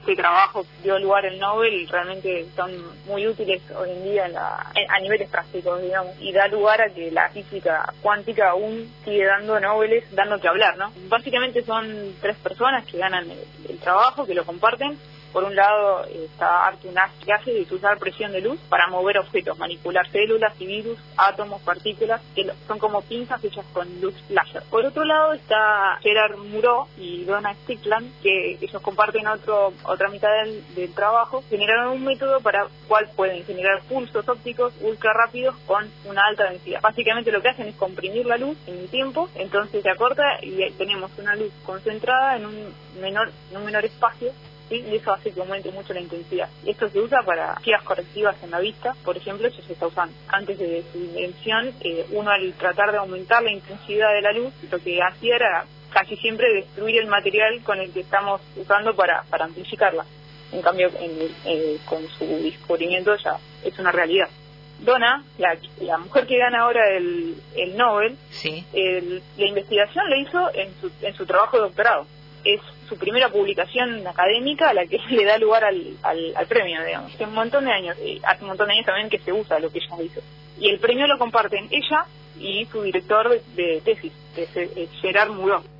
este trabajo dio lugar el Nobel realmente son muy útiles hoy en día a niveles prácticos, digamos, y da lugar a que la física cuántica aún sigue dando Nobeles, dando que hablar, ¿no? Básicamente son 3 personas que ganan el trabajo, que lo comparten. Por un lado está Arthur Nash, que hace de usar presión de luz para mover objetos, manipular células y virus, átomos, partículas, que son como pinzas hechas con luz láser. Por otro lado está Gerard Mourou y Donna Strickland, que ellos comparten otra mitad del trabajo. Generaron un método para el cual pueden generar pulsos ópticos ultra rápidos con una alta densidad. Básicamente lo que hacen es comprimir la luz en un tiempo, entonces se acorta y tenemos una luz concentrada en un menor espacio. ¿Sí? Y eso hace que aumente mucho la intensidad. Esto se usa para giras correctivas en la vista, por ejemplo, eso se está usando. Antes de su invención, uno al tratar de aumentar la intensidad de la luz, lo que hacía era casi siempre destruir el material con el que estamos usando para amplificarla. En cambio, con su descubrimiento ya es una realidad. Donna, la mujer que gana ahora el Nobel, sí. La investigación la hizo en su trabajo de doctorado. Es su primera publicación académica a la que le da lugar al premio, digamos. Hace un montón de años también que se usa lo que ella hizo. Y el premio lo comparten ella y su director de tesis, que es Gerard Mourou.